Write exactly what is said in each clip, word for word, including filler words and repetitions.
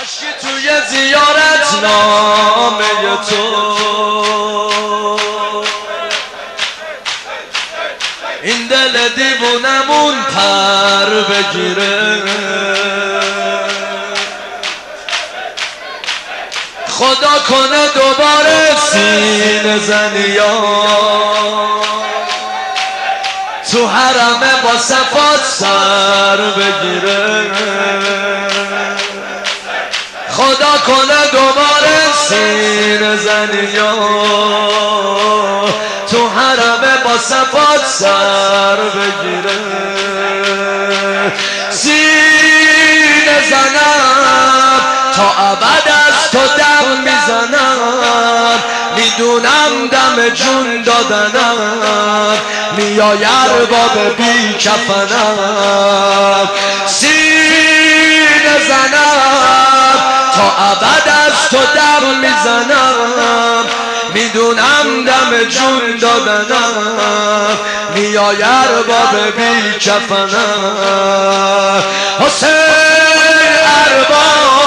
کاشکی توی زیارت نامه تو این دل دیوونمون پر بگیره، خدا کنه دوباره سینه زنیان تو حرمه با صفات سر بگیره، خدا کنه دوباره سینه زنیان تو حرمه با صفات سر بگیره. سینه زنم تا ابد از تو دم میزنم، میدونم دم جون دادنم میای ارباب بی کفنم. سینه زنم تا ابد از تو دم میزنم، میدونم دم جون دادنم میای ارباب بی کفنم. حسین ارباب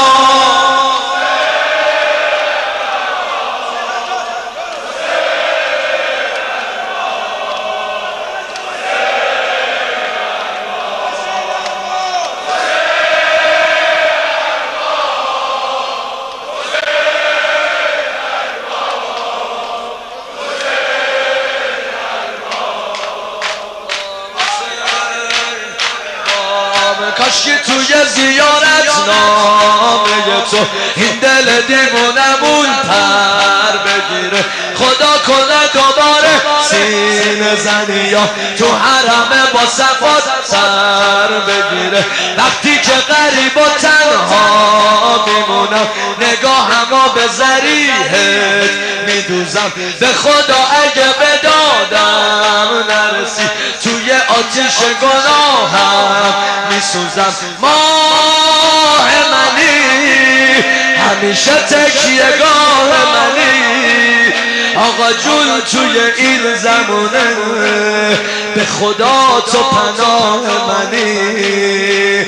کاشکی توی زیارت نامه تو این دل دیوونمون پر بگیره، خدا کنه دوباره سینه زنیا تو حرمه با صفات سر بگیره. وقتی که غریب و تنها میمونم نگاهمو به ذریحت میدوزم، به خدا اگه به دادم نرسی توی آتیش گناهم میسوزم. ماه منی همیشه تکیه گاه منی، آقا جون توی این زمونه به خدا تو پناه منی.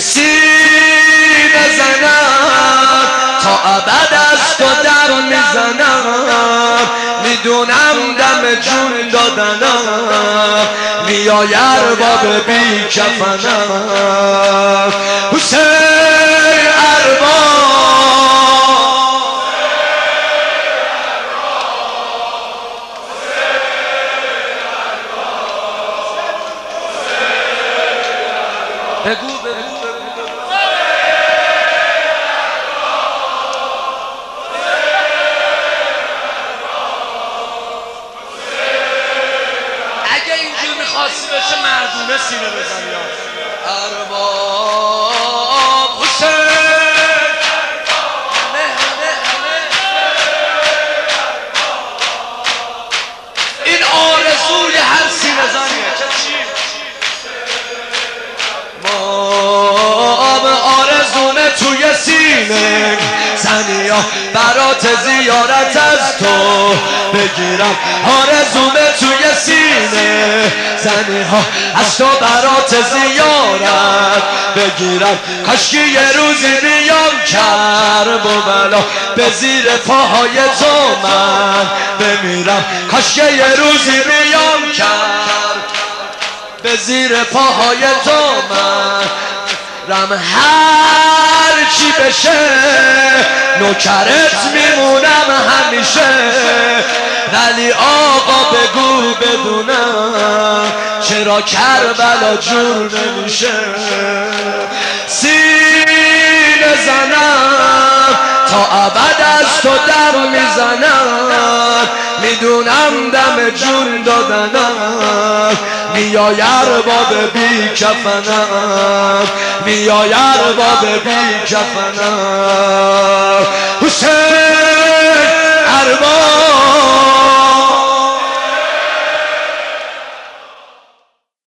سینه زنم تا ابد از تو در میزنم، میدونم دم جون دادنم میای ارباب بی کفنم. حسین ارباب بگو بگو اگه اینجور میخواستی بشه مردونه سینه بزنی. ارباب حسین این آرزوی هر سینه زنیه. چه چی؟ ما آرزونه توی سینه زنیا برات زیارت از تو بگیرم، آرزومه توی سینه زنها از تو برات زیارت بگیرم. کاشکی یه روزی بیام کرب و بلا به زیر پاهای تو من بمیرم، کاشکی یه روزی بیام کرب به زیر پاهای تو من رم. هر چی بشه نوکرت میمونم همیشه، ولی آقا بگو بدونم چرا کربلا جور نمیشه. سینه زنم تا ابد از تو در میزنم، میدونم دم جون دادنم میای ارباب بی کفنم، میای ارباب بی کفنم. حسین ارباب